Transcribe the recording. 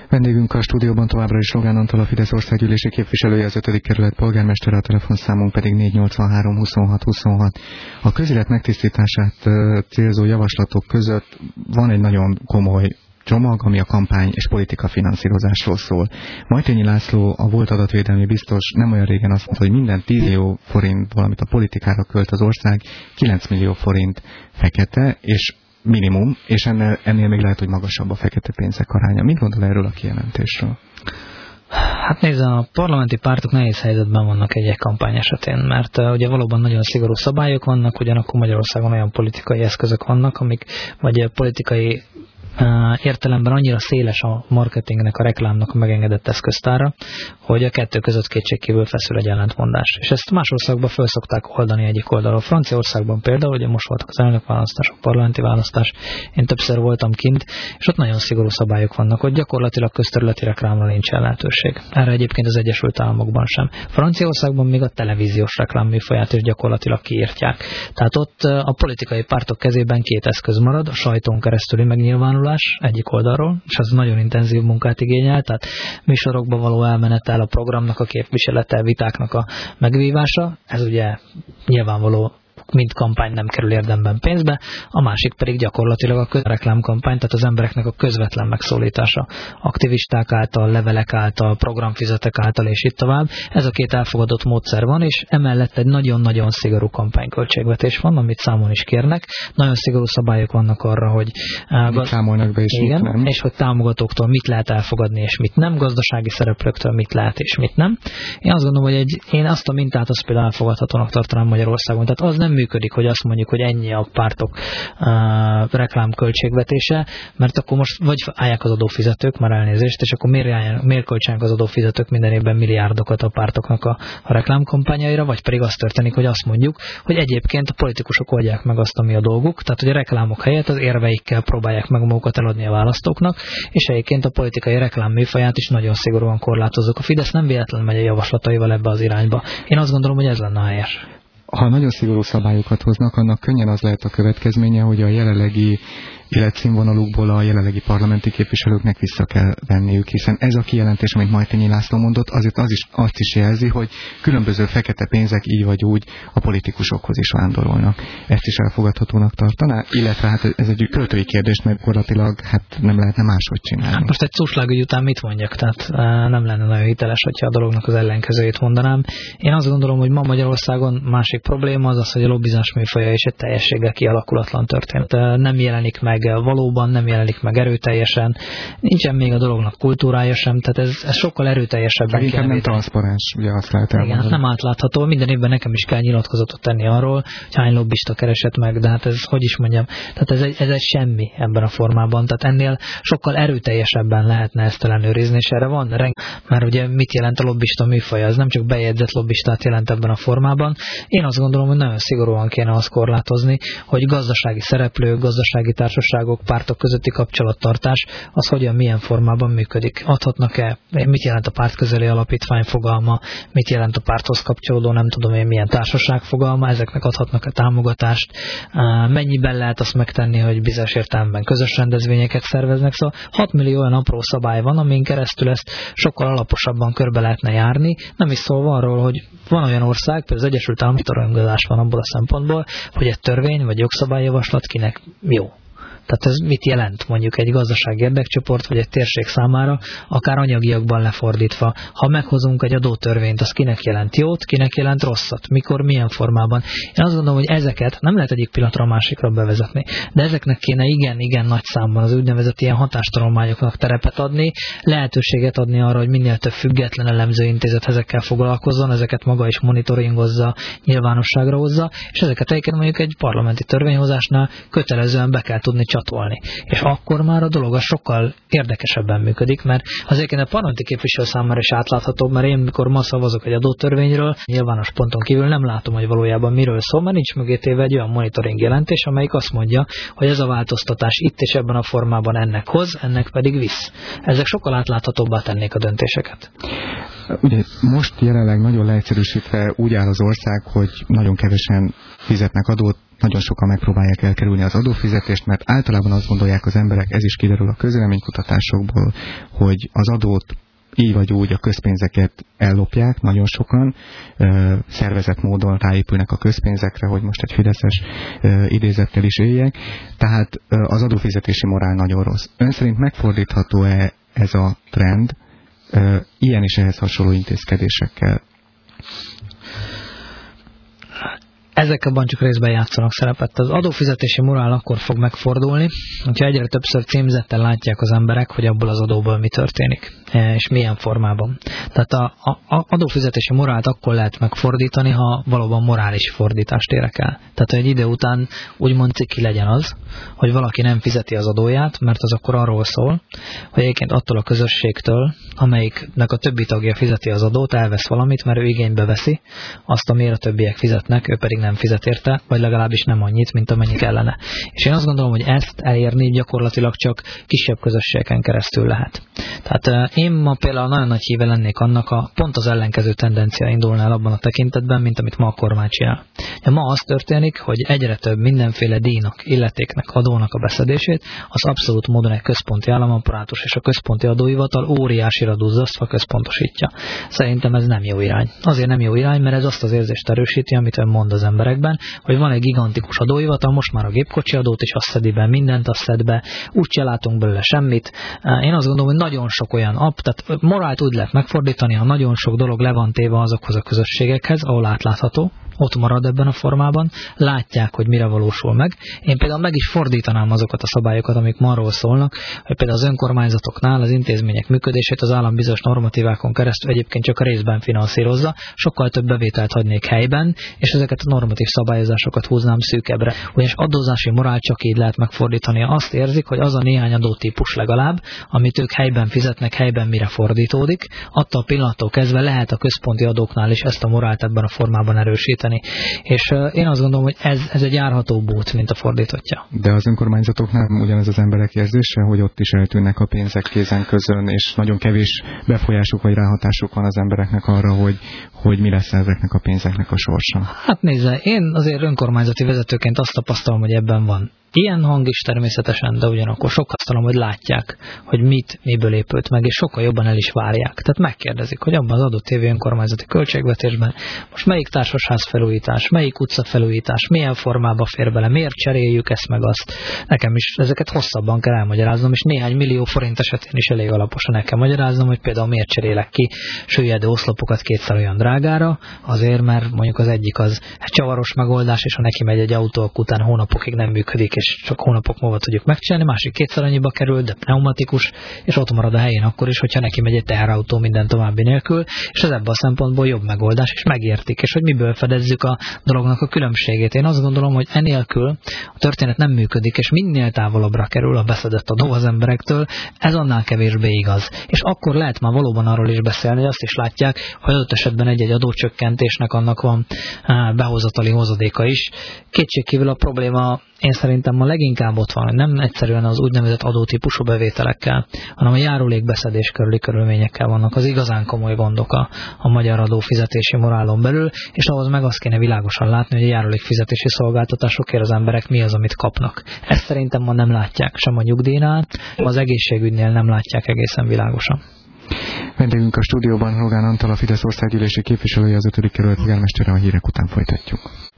Vendégünk a stúdióban továbbra is Rogán Antal, a Fidesz országgyűlési képviselője, az 5. kerület polgármestere, a telefonszámunk pedig 483 26 26. A közélet megtisztítását célzó javaslatok között van egy nagyon komoly csomag, ami a kampány és politika finanszírozásról szól. Majtényi László, a volt adatvédelmi biztos, nem olyan régen azt mondta, hogy minden 10 millió forint valamit a politikára költ az ország, 9 millió forint fekete, és minimum, és ennél még lehet, hogy magasabb a fekete pénzek aránya. Mit gondol erről a kijelentésről? Hát nézd, a parlamenti pártok nehéz helyzetben vannak egy kampány esetén, mert ugye valóban nagyon szigorú szabályok vannak, ugyanakkor Magyarországon olyan politikai eszközök vannak, amik vagy politikai értelemben annyira széles a marketingnek, a reklámnak a megengedett eszköztára, hogy a kettő között kétségkívül feszül egy ellentmondás. És ezt más országban föl szokták oldani egyik oldalról. Franciaországban például, ugye most voltak az elnökválasztások, parlamenti választás, én többször voltam kint, és ott nagyon szigorú szabályok vannak, hogy gyakorlatilag közterületi reklámra nincsen lehetőség. Erre egyébként az Egyesült Államokban sem. Franciaországban még a televíziós reklámműfaját is gyakorlatilag kiírtják. Tehát ott a politikai pártok kezében két eszköz marad, a sajtón keresztüli megnyilvánulás egyik oldalról, és az nagyon intenzív munkát igényel, tehát műsorokba való elmenetel, a programnak a képviselete, vitáknak a megvívása, ez ugye nyilvánvaló, mint kampány nem kerül érdemben pénzbe, a másik pedig gyakorlatilag a reklámkampány, tehát az embereknek a közvetlen megszólítása, aktivisták által, levelek által, programfizetek által, és itt tovább. Ez a két elfogadott módszer van, és emellett egy nagyon-nagyon szigorú kampányköltségvetés van, amit számon is kérnek. Nagyon szigorú szabályok vannak arra, hogy számolnak be, és igen, mit nem. És hogy támogatóktól mit lehet elfogadni, és mit nem, gazdasági szereplőktől mit lehet, és mit nem. Én azt gondolom, hogy én azt a mintát azt például elfogadhatónak tartanám Magyarországon. Tehát az nem működik, hogy azt mondjuk, hogy ennyi a pártok reklámköltségvetése, mert akkor most vagy állják az adófizetők, már elnézést, és akkor miért költsenek az adófizetők minden évben milliárdokat a pártoknak a reklámkampányaira, vagy pedig az történik, hogy azt mondjuk, hogy egyébként a politikusok oldják meg azt, ami a dolguk, tehát hogy a reklámok helyett az érveikkel próbálják meg magukat eladni a választóknak, és egyébként a politikai reklám műfaját is nagyon szigorúan korlátozzuk. A Fidesz nem véletlenül megy a javaslataival ebbe az irányba. Én azt gondolom, hogy ez lenne a helyes. Ha nagyon szigorú szabályokat hoznak, annak könnyen az lehet a következménye, hogy a jelenlegi életszínvonalukból a jelenlegi parlamenti képviselőknek vissza kell venniük, hiszen ez a kijelentés, amit Majtényi László mondott, azért azt is jelzi, hogy különböző fekete pénzek így vagy úgy a politikusokhoz is vándorolnak. Ezt is elfogadhatónak tartaná, illetve hát ez egy költői kérdés, mert gyakorlatilag nem lehetne máshogy csinálni. Hát most egy Cuslágügy után mit mondjak? Tehát nem lenne nagyon hiteles, hogyha a dolognak az ellenkezőjét mondanám. Én azt gondolom, hogy ma Magyarországon másik probléma az, hogy a lobbizás műfaja is egy teljességgel kialakulatlan történet. Nem jelenik meg valóban, nem jelenik meg erőteljesen, nincsen még a dolognak kultúrája sem, tehát ez sokkal erőteljesebben kell. Inkább nem transzparens, ugye azt lehet elmondani. Igen, nem átlátható, minden évben nekem is kell nyilatkozatot tenni arról, hogy hány lobbista keresett meg, de hát ez, hogy is mondjam, tehát ez egy semmi ebben a formában, tehát ennél sokkal erőteljesebben lehetne ezt ellenőrizni, és erre van, mert ugye mit jelent a lobbista műfaja, ez nem csak bejegyzett lobbistát jelent ebben a formában. Én azt gondolom, hogy nagyon szigorúan kéne azt korlátozni, hogy gazdasági szereplők, gazdasági társaságok, pártok közötti kapcsolattartás, az hogyan, milyen formában működik. Adhatnak-e, mit jelent a pártközeli alapítvány fogalma, mit jelent a párthoz kapcsolódó, nem tudom én milyen társaság fogalma, ezeknek adhatnak-e támogatást, mennyiben lehet azt megtenni, hogy bizonyos értelemben közös rendezvényeket szerveznek. Szóval 6 millió olyan apró szabály van, amin keresztül ezt sokkal alaposabban körbe lehetne járni, nem is szólva arról, hogy van olyan ország, például az Egyesült Államok toronyozás van abból a szempontból, hogy egy törvény vagy jogszabályjavaslat kinek jó. Tehát ez mit jelent mondjuk egy gazdasági érdekcsoport, vagy egy térség számára, akár anyagiakban lefordítva. Ha meghozunk egy adótörvényt, az kinek jelent jót, kinek jelent rosszat, mikor, milyen formában. Én azt gondolom, hogy ezeket nem lehet egyik pillanatra a másikra bevezetni, de ezeknek kéne igen nagy számban az úgynevezett ilyen hatástanulmányoknak terepet adni, lehetőséget adni arra, hogy minél több független elemzőintézet ezekkel foglalkozzon, ezeket maga is monitoringozza, nyilvánosságra hozza, és ezeket egyébként mondjuk egy parlamenti törvényhozásnál kötelezően be kell tudni csatolni. És akkor már a dolog sokkal érdekesebben működik, mert azért a parlamenti képviselő számára is átláthatóbb, mert én mikor ma szavazok egy adótörvényről, nyilvános ponton kívül nem látom, hogy valójában miről szól, mert nincs mögé téve egy olyan monitoring jelentés, amelyik azt mondja, hogy ez a változtatás itt és ebben a formában ennek hoz, ennek pedig visz. Ezek sokkal átláthatóbbá tennék a döntéseket. Ugye most jelenleg nagyon leegyszerűsítve úgy áll az ország, hogy nagyon kevesen fizetnek adót, nagyon sokan megpróbálják elkerülni az adófizetést, mert általában azt gondolják az emberek, ez is kiderül a közvéleménykutatásokból, hogy az adót így vagy úgy a közpénzeket ellopják, nagyon sokan, szervezett módon ráépülnek a közpénzekre, hogy most egy fideszes idézettel is éljek, tehát az adófizetési morál nagyon rossz. Ön szerint megfordítható-e ez a trend ilyen és ehhez hasonló intézkedésekkel? Ezek abban csak részben játszanak szerepet. Az adófizetési morál akkor fog megfordulni, hogyha egyre többször címzettel látják az emberek, hogy abból az adóból mi történik, és milyen formában. Tehát az adófizetési morált akkor lehet megfordítani, ha valóban morális fordítást érek el. Tehát egy idő után úgymond ciki legyen az, hogy valaki nem fizeti az adóját, mert az akkor arról szól, hogy egyébként attól a közösségtől, amelyiknek a többi tagja fizeti az adót, elvesz valamit, mert ő igénybe veszi azt, amire a többiek fizetnek, ő pedig nem fizet érte, vagy legalábbis nem annyit, mint amennyit kellene. És én azt gondolom, hogy ezt elérni gyakorlatilag csak kisebb közösségeken keresztül lehet. Tehát én ma például nagyon nagy híve lennék annak, pont az ellenkező tendencia indulna el abban a tekintetben, mint amit ma a kormány csinál. De ma az történik, hogy egyre több mindenféle díjnak, illetéknek, adónak a beszedését, az abszolút módon egy központi államaparátus és a központi adóhivatal óriásira duzzasztva központosítja. Szerintem ez nem jó irány. Azért nem jó irány, mert ez azt az érzést erősíti, amit ön mond az emberekben, hogy van egy gigantikus adóhivatal, most már a gépkocsi adót is azt szedi be, mindent azt szed be, úgyse látunk belőle semmit. Én azt gondolom, hogy nagyon sok olyan tehát morált úgy lehet megfordítani, ha nagyon sok dolog le van téve azokhoz a közösségekhez, ahol átlátható, ott marad ebben a formában, látják, hogy mire valósul meg. Én például meg is fordítanám azokat a szabályokat, amik ma arról szólnak, hogy például az önkormányzatoknál az intézmények működését az állam bizonyos normatívákon keresztül egyébként csak a részben finanszírozza, sokkal több bevételt hagynék helyben, és ezeket a normatív szabályozásokat húznám szűkebbre. Ugyanis adózási morál csak így lehet megfordítani. Azt érzik, hogy az a néhány adótípus legalább, amit ők helyben fizetnek, helyben mire fordítódik, attól a pillanattól kezdve lehet a központi adóknál is ezt a morált ebben a formában erősíteni. És én azt gondolom, hogy ez egy járhatóbb út, mint a fordítottja. De az önkormányzatoknál ugyanez az emberek érzése, hogy ott is eltűnnek a pénzek kézen közön, és nagyon kevés befolyásuk vagy ráhatásuk van az embereknek arra, hogy mi lesz ezeknek a pénzeknek a sorsa. Hát nézze, én azért önkormányzati vezetőként azt tapasztalom, hogy ebben van ilyen hang is természetesen, de ugyanakkor sokkal tapasztalom, hogy látják, hogy miből épült meg, és sokkal jobban el is várják. Tehát megkérdezik, hogy abban az adott tévé önkormányzati költségvetésben most melyik társasház felújítás, melyik utca felújítás, milyen formába fér bele, miért cseréljük ezt meg azt. Nekem is ezeket hosszabban kell elmagyaráznom, és néhány millió forint esetén is elég alaposan el kell magyaráznom, hogy például miért cserélek ki süllyedő oszlopokat kétszer olyan drágára, azért, mert mondjuk az egyik az egy csavaros megoldás, és ha neki megy egy autó, után hónapokig nem működik, és csak hónapok múlva tudjuk megcsinálni, másik kétszer annyiba kerül, de pneumatikus, és ott marad a helyén akkor is, hogyha neki megy egy teherautó minden további nélkül, és ez ebben a szempontból jobb megoldás, és megértik, és hogy miből fedezzük a dolognak a különbségét. Én azt gondolom, hogy enélkül a történet nem működik, és minél távolabbra kerül a beszedett adó az emberektől, ez annál kevésbé igaz. És akkor lehet már valóban arról is beszélni, hogy azt is látják, hogy adott esetben egy-egy adócsökkentésnek annak van behozatali hozadéka is. Kétségkívül a probléma én szerintem ma leginkább ott van, hogy nem egyszerűen az úgynevezett adótípusú bevételekkel, hanem a járulékbeszedés körüli körülményekkel vannak az igazán komoly gondok a magyar adófizetési morálon belül, és ahhoz meg azt kéne világosan látni, hogy a járulékfizetési szolgáltatásokért az emberek mi az, amit kapnak. Ezt szerintem ma nem látják, sem a nyugdíjnál, az egészségügynél nem látják egészen világosan. Vendégünk a stúdióban Rogán Antal, a Fidesz országgyűlési képviselője, az 5. kerület polgármestere, a hírek után folytatjuk.